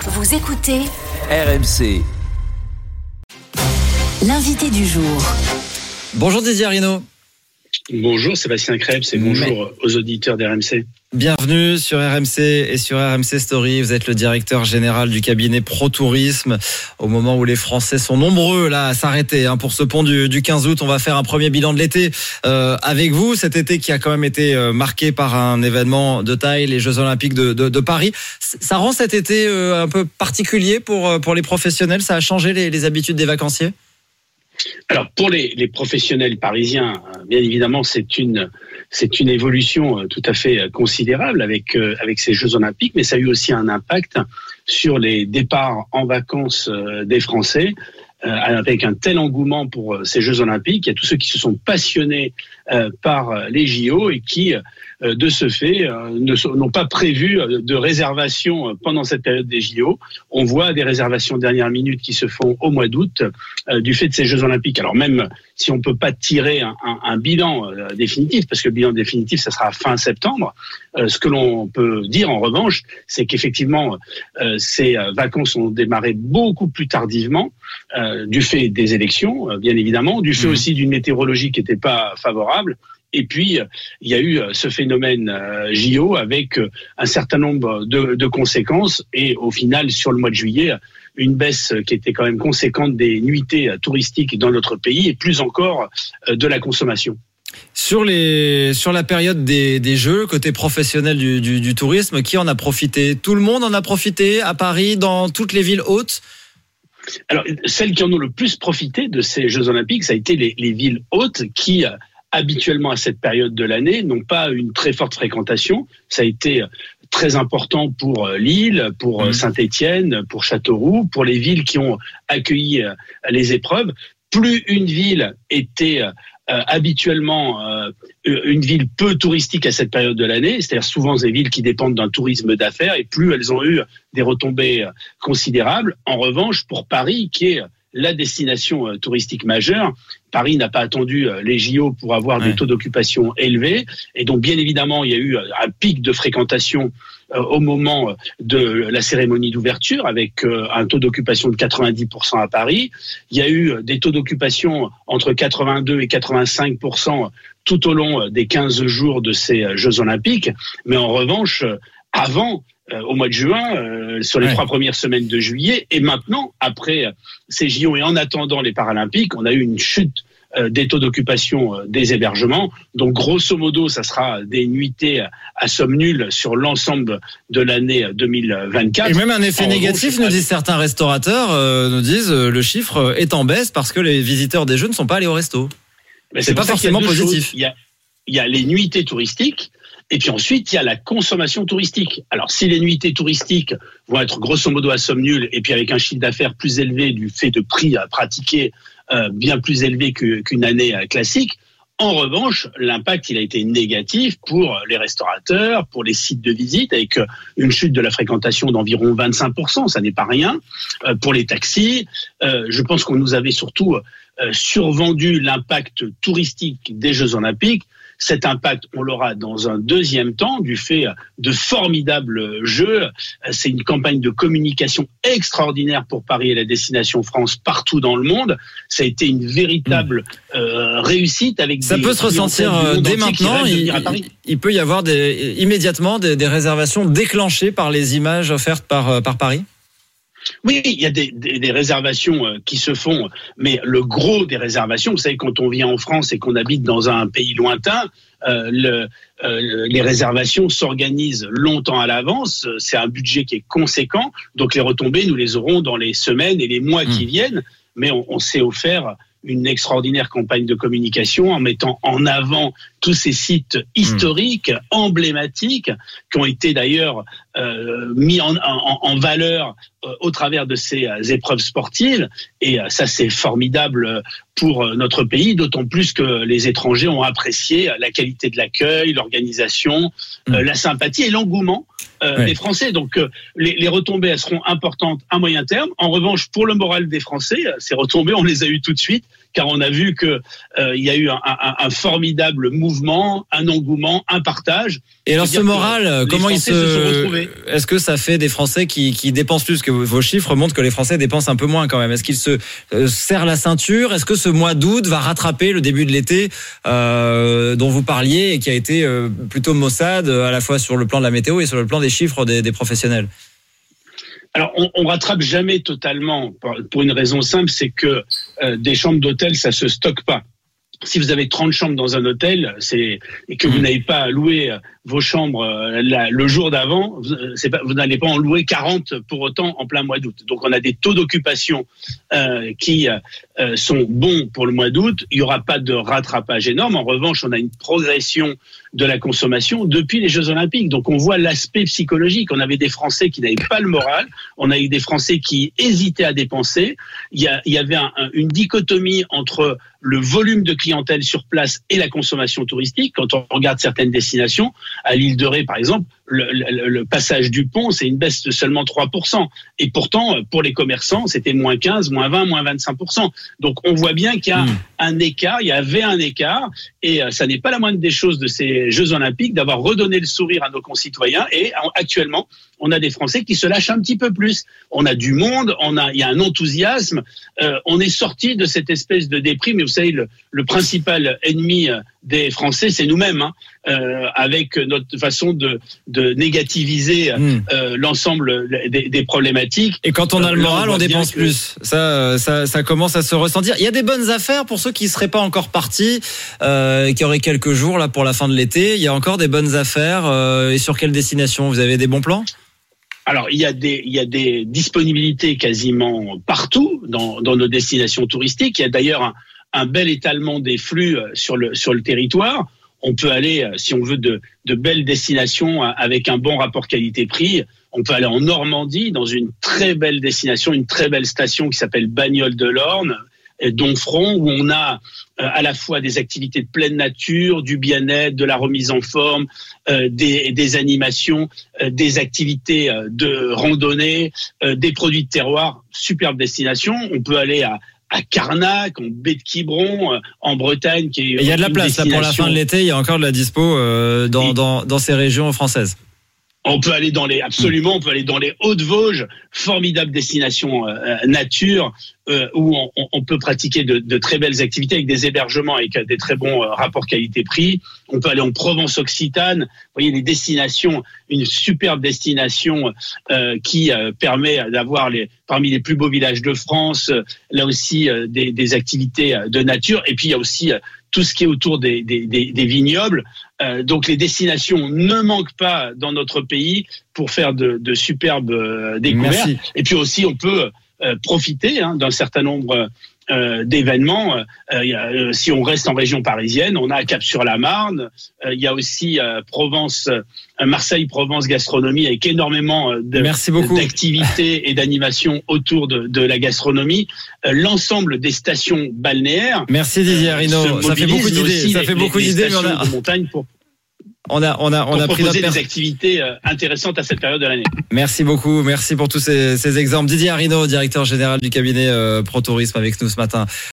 Vous écoutez RMC. L'invité du jour. Bonjour Didier Arino. Bonjour Sébastien Krebs et bonjour aux auditeurs d'RMC. Bienvenue sur RMC et sur RMC Story. Vous êtes le directeur général du cabinet Pro Tourisme. Au moment où les Français sont nombreux là à s'arrêter pour ce pont du 15 août, on va faire un premier bilan de l'été avec vous. Cet été qui a quand même été marqué par un événement de taille, les Jeux Olympiques de Paris. Ça rend cet été un peu particulier pour les professionnels. Ça a changé les habitudes des vacanciers? Alors pour les professionnels parisiens, bien évidemment, c'est une évolution tout à fait considérable avec ces Jeux Olympiques, mais ça a eu aussi un impact sur les départs en vacances des Français. Avec un tel engouement pour ces Jeux Olympiques, il y a tous ceux qui se sont passionnés par les JO et qui, de ce fait, n'ont pas prévu de réservation pendant cette période des JO. On voit des réservations dernière minute qui se font au mois d'août du fait de ces Jeux Olympiques. Alors même si on ne peut pas tirer un bilan définitif, parce que le bilan définitif, ça sera fin septembre, ce que l'on peut dire en revanche, c'est qu'effectivement, ces vacances ont démarré beaucoup plus tardivement, du fait des élections, bien évidemment, du fait aussi d'une météorologie qui n'était pas favorable. Et puis, il y a eu ce phénomène JO avec un certain nombre de conséquences. Et au final, sur le mois de juillet, une baisse qui était quand même conséquente des nuitées touristiques dans notre pays et plus encore de la consommation. Sur la période des Jeux, côté professionnel du tourisme, qui en a profité? Tout le monde en a profité à Paris, dans toutes les villes hautes? Alors, celles qui en ont le plus profité de ces Jeux Olympiques, ça a été les villes hautes qui, habituellement à cette période de l'année, n'ont pas une très forte fréquentation. Ça a été très important pour Lille, pour Saint-Étienne, pour Châteauroux, pour les villes qui ont accueilli les épreuves. Plus une ville était habituellement une ville peu touristique à cette période de l'année, c'est-à-dire souvent des villes qui dépendent d'un tourisme d'affaires, et plus elles ont eu des retombées considérables. En revanche, pour Paris, qui est la destination touristique majeure, Paris n'a pas attendu les JO pour avoir des taux d'occupation élevés, et donc bien évidemment il y a eu un pic de fréquentation au moment de la cérémonie d'ouverture avec un taux d'occupation de 90% à Paris. Il y a eu des taux d'occupation entre 82 et 85% tout au long des 15 jours de ces Jeux Olympiques, mais en revanche, avant, au mois de juin, sur les 3 premières semaines de juillet, et maintenant, après ces JO et en attendant les Paralympiques, on a eu une chute des taux d'occupation des hébergements. Donc, grosso modo, ça sera des nuitées à somme nulle sur l'ensemble de l'année 2024. Et même un effet négatif, nous disent certains restaurateurs, nous disent le chiffre est en baisse parce que les visiteurs des Jeux ne sont pas allés au resto. Mais c'est pas forcément positif. Il y a les nuitées touristiques. Et puis ensuite, il y a la consommation touristique. Alors, si les nuitées touristiques vont être grosso modo à somme nulle, et puis avec un chiffre d'affaires plus élevé du fait de prix à pratiquer bien plus élevé qu'une année classique, en revanche, l'impact il a été négatif pour les restaurateurs, pour les sites de visite, avec une chute de la fréquentation d'environ 25%, ça n'est pas rien. Pour les taxis, je pense qu'on nous avait surtout survendu l'impact touristique des Jeux Olympiques. Cet impact, on l'aura dans un deuxième temps du fait de formidables jeux. C'est une campagne de communication extraordinaire pour Paris et la destination France partout dans le monde. Ça a été une véritable réussite avec ça peut se ressentir dès maintenant. Il peut y avoir immédiatement des réservations déclenchées par les images offertes par Paris. Oui, il y a des réservations qui se font, mais le gros des réservations, vous savez, quand on vient en France et qu'on habite dans un pays lointain, les réservations s'organisent longtemps à l'avance. C'est un budget qui est conséquent, donc les retombées, nous les aurons dans les semaines et les mois qui viennent, mais on s'est offert une extraordinaire campagne de communication en mettant en avant tous ces sites historiques, emblématiques, qui ont été d'ailleurs mis en valeur au travers de ces épreuves sportives. Et ça, c'est formidable pour notre pays, d'autant plus que les étrangers ont apprécié la qualité de l'accueil, l'organisation, la sympathie et l'engouement des Français. Donc, les retombées, elles seront importantes à moyen terme. En revanche, pour le moral des Français, ces retombées, on les a eues tout de suite. car on a vu que il y a eu un formidable mouvement, un engouement, un partage. Et alors ce moral, comment il est-ce que ça fait des Français qui dépensent plus, que vos chiffres montrent que les Français dépensent un peu moins quand même? Est-ce qu'ils se serrent la ceinture? Est-ce que ce mois d'août va rattraper le début de l'été dont vous parliez et qui a été plutôt maussade à la fois sur le plan de la météo et sur le plan des chiffres des professionnels? Alors, on rattrape jamais totalement pour une raison simple, c'est que des chambres d'hôtel, ça se stocke pas. Si vous avez 30 chambres dans un hôtel, et que vous n'avez pas loué vos chambres le jour d'avant, vous n'allez pas en louer 40 pour autant en plein mois d'août. Donc on a des taux d'occupation qui sont bons pour le mois d'août. Il n'y aura pas de rattrapage énorme. En revanche, on a une progression de la consommation depuis les Jeux Olympiques. Donc on voit l'aspect psychologique. On avait des Français qui n'avaient pas le moral. On a eu des Français qui hésitaient à dépenser. Il y avait une dichotomie entre le volume de clientèle sur place et la consommation touristique. Quand on regarde certaines destinations, à l'île de Ré par exemple, le passage du pont, c'est une baisse de seulement 3%. Et pourtant, pour les commerçants, c'était moins 15, moins 20, moins 25%. Donc on voit bien qu'il y a un écart, il y avait un écart, et ça n'est pas la moindre des choses de ces Jeux Olympiques d'avoir redonné le sourire à nos concitoyens. Et actuellement, on a des Français qui se lâchent un petit peu plus. On a du monde, il y a un enthousiasme. On est sorti de cette espèce de déprime. Mais vous savez, le principal ennemi des Français, c'est nous-mêmes, avec notre façon de négativiser l'ensemble des problématiques. Et quand on a le moral, on dépense plus. Ça commence à se ressentir. Il y a des bonnes affaires pour ceux qui ne seraient pas encore partis, qui auraient quelques jours là pour la fin de l'été. Il y a encore des bonnes affaires. Et sur quelle destination? Vous avez des bons plans? Alors, il y a des disponibilités quasiment partout dans nos destinations touristiques. Il y a d'ailleurs un bel étalement des flux sur le territoire. On peut aller, si on veut, de belles destinations avec un bon rapport qualité-prix. On peut aller en Normandie, dans une très belle destination, une très belle station qui s'appelle Bagnoles de l'Orne, Domfront, où on a à la fois des activités de pleine nature, du bien-être, de la remise en forme, des animations, des activités de randonnée, des produits de terroir. Superbe destination. On peut aller à Carnac, en baie de Quiberon, en Bretagne. Il y a de la place là pour la fin de l'été. Il y a encore de la dispo dans ces régions françaises. On peut aller on peut aller dans les Hauts-de-Vosges, formidable destination nature, où on peut pratiquer de très belles activités avec des hébergements, avec des très bons rapports qualité-prix. On peut aller en Provence-Occitane. Vous voyez, les destinations, une superbe destination qui permet d'avoir parmi les plus beaux villages de France, là aussi des activités de nature. Et puis il y a aussi tout ce qui est autour des vignobles. Donc les destinations ne manquent pas dans notre pays pour faire de superbes découvertes. Merci. Et puis aussi on peut profiter d'un certain nombre d'événements. Si on reste en région parisienne, on a Cap-sur-la-Marne. Il y a aussi Marseille-Provence gastronomie, avec énormément d'activités et d'animations autour de la gastronomie. L'ensemble des stations balnéaires. Merci Didier Arinaud. Ça fait beaucoup d'idées. Ça fait beaucoup d'idées. De montagne pour proposer des activités intéressantes à cette période de l'année. Merci beaucoup. Merci pour tous ces exemples. Didier Arinaud, directeur général du cabinet ProTourisme, avec nous ce matin.